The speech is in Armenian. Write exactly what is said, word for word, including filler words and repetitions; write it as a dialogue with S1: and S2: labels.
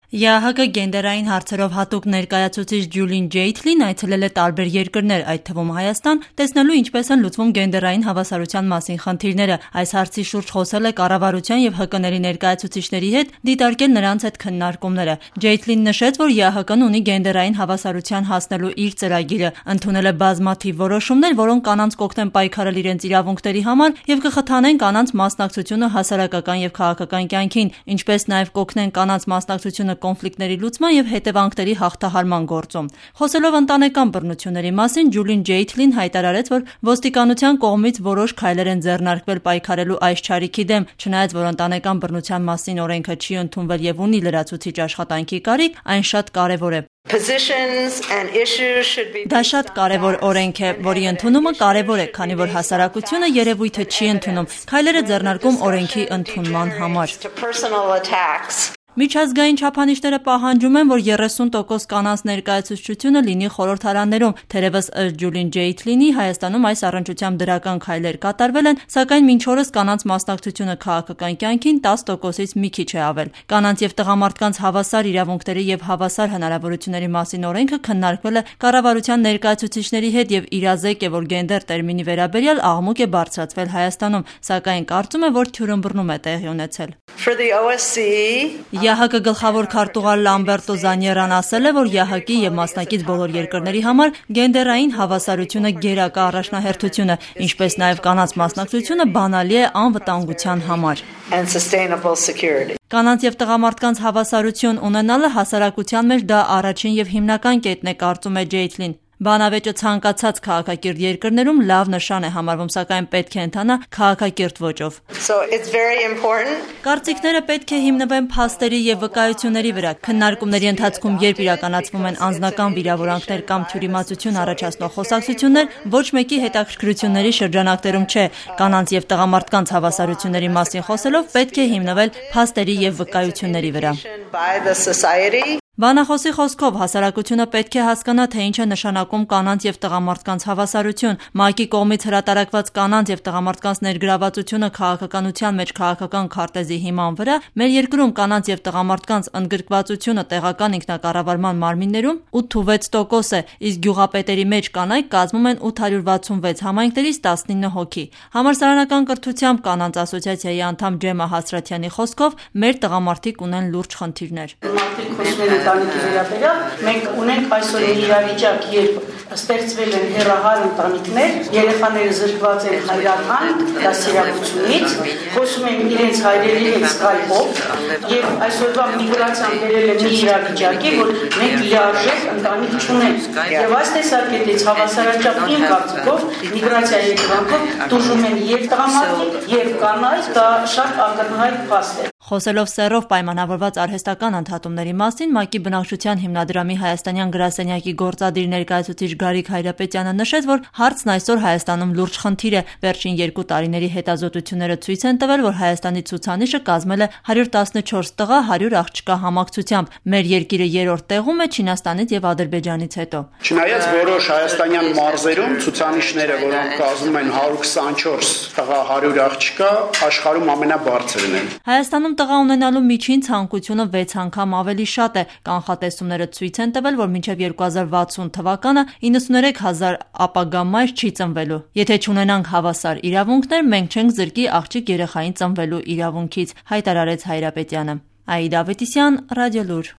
S1: ԵԱՀԿ գենդերային հարցերով հատուկ ներկայացուցիչ Ջուլին Ջեյթլին այցելել է տարբեր երկրներ, այդ թվում Հայաստան, տեսնելու ինչպես են լուծվում գենդերային հավասարության մասին խնդիրները։ Այս հարցի շուրջ խոսել է կառավարության և ՀԿ-ների ներկայացուցիչների հետ, դիտարկել նրանց հետ քննարկումները։ Ջեյթլին նշեց, որ ԵԱՀԿ-ն ունի գենդերային հավասարության հասնելու իր ծրագիրը, ընդունել է բազմաթիվ որոշումներ, որոնք կանանց կօգնեն պայքարել իրենց իրավունքների համար և կխթանեն կանանց մասնակցությունը հասարակական և քաղաքական կյանքին, ինչպես նաև կօգնեն կանանց մասնակցությունը կոնֆլիկտների լուծման և հետևանքների հաղթահարման գործում։ Խոսելով ընտանեկան բռնությունների մասին, Ջուլին Ջեյթլին հայտարարեց, որ ոստիկանության կողմից որոշ քայլեր են ձեռնարկվել պայքարելու այս չարիքի դեմ, չնայած որ ընտանեկան բռնության մասին օրենքը չի ընդունվել և ունի լրացուցիչ աշխատանքի կարիք, այն շատ կարևոր է։ Դա շատ կարևոր օրենք է, որի ընդունումը կարևոր է, քանի որ հասարակությունը երևույթը չի ընդունում, քայլեր է ձեռնարկում օրենքի ընդունման համար։ Միջազգային չափանիշները պահանջում են, որ երեսուն տոկոս կանանց ներկայացուցչությունը լինի խորհրդարաններում, թերևս ըստ Ջուլին Ջեյթլինի Հայաստանում այս առնչությամբ դրական քայլեր կատարվել են, սակայն մինչ օրս կանանց մասնակցությունը քաղաքական կյանքին տաս տոկոսից մի քիչ է ավել։ Կանանց և տղամարդկանց հավասար իրավունքների և հավասար հնարավորությունների մասին օրենքը քննարկվել է կառավարության ներկայացուցիչների հետ և իրազեկ է, որ գենդեր տերմինի վերաբերյալ աղմուկ է բարձրացվել Հայաստանում, սակայն կարծում է, որ թյուրըմբռնում է տեղի ունեցել։ ԵԱՀԿ գլխավոր քարտուղար Լամբերտո Զանիերան ասել է, որ ԵԱՀԿ-ի և մասնակից բոլոր երկրների համար գենդերային հավասարությունը գերակա առաջնահերթություն է, ինչպես նաև կանանց մասնակցությունը բանալի է անվտանգության համար։ Կանանց և տղամարդկանց հավասարություն ունենալը հասարակության մեջ դա առաջին և հիմնական կետն է, կարծում է Ջեյթլին։ Բանավեճը ցանկացած քաղաքակիրթ երկրներում լավ նշան է համարվում, սակայն պետք է ընթանա քաղաքակիրթ ոճով։ Կարծիքները պետք է հիմնվեն փաստերի և վկայությունների վրա։ Քննարկումների ընթացքում, երբ իրականացվում են անձնական վիրավորանքներ կամ թյուրիմացություն առաջացնող խոսակցություններ, ոչ մեկի հետաքրքրությունների շրջանակներում չէ։ Կանանց և տղամարդկանց հավասարությունների մասին խոսելով պետք է հիմնվել փաստերի և վկայությունների վրա։ Բանախոսի խոսքով հասարակությունը պետք է հասկանա, թե ինչ է նշանակում կանանց և տղամարդկանց հավասարություն։ ՄԱԿ-ի կողմից հրատարակված կանանց և տղամարդկանց ներգրավվածությունը քաղաքականության մեջ քաղաքական քարտեզի հիման վրա մեր երկրում կանանց և տղամարդկանց ընդգրկվածությունը տեղական ինքնակառավարման մարմիններում ութ-վեց տոկոս է, իսկ գյուղապետերի մեջ կանայք կազմում են ութ հարյուր վաթսունվեց համայնքներից տասնինը հոգի։ Համալսարանական կրթությամբ կանանց ասոցիացիայի անդամ Ջեմա Հասրաթյանի խոսքով մեր տղամարդիկ ունեն լուրջ խնդիրներ։
S2: Ընտանիքի վերաբերյալ մենք ունենք այսօր մի իրավիճակ, երբ ստեղծվել են հեռահար ընտանիքներ, երեխաները զրկված են հայրական դաստիարակությունից, խոսում են իրենց հայրերի հետ սկայպով, եւ այսօրվա միգրացիան բերել է մի իրավիճակի, որ մենք լիարժեք ընտանիք չունենք։ Եվ այս տեսակետից հավասարաչափ իմ կարծիքով միգրացիայի հետևանքով տուժում են եւ տղամարդիկ, եւ կանայք, դա շատ ակնհայտ փաստ է։
S1: Խոսելով սեռով պայմանավորված արհեստական ընդհատումների մասին, ՄԱԿ-ի բնակչության հիմնադրամի հայաստանյան գրասենյակի գործադիր ներկայացուցիչ Գարիկ Հայրապետյանը նշեց, որ հարցն այսօր Հայաստանում լուրջ խնդիր է։ Վերջին երկու տարիների հետազոտությունները ցույց են տվել, որ Հայաստանի ցուցանիշը կազմել է հարյուր տասնչորս տղա, հարյուր աղջկա համակցությամբ։ Մեր երկիրը երրորդ տեղում է Չինաստանից եւ Ադրբեջանից հետո։
S3: Չնայած որոշ հայաստանյան մարզերում ցուցանիշները, որոնք կազմում են հարյուր քսանչորս տղա, հարյուր աղջկա, աշխարհում ամենաբարձրն են։
S1: Հայաստանում տղա ունենալու միջին ցանկությունը վեց անգամ ավելի շատ է։ Կանխատեսումները ցույց են տվել, որ մինչև երկու հազար վաթսուն թվականը իննսուներեք հազար ապագա մայր չի ծնվելու։ Եթե չունենանք հավասար իրավունքներ, մենք չենք զրկի աղջիկ երեխային ծնվելու իրավունքից, հայտարարեց Հայրապետյանը։ Աիդա Ավետիսյան, Ռադիոլուր։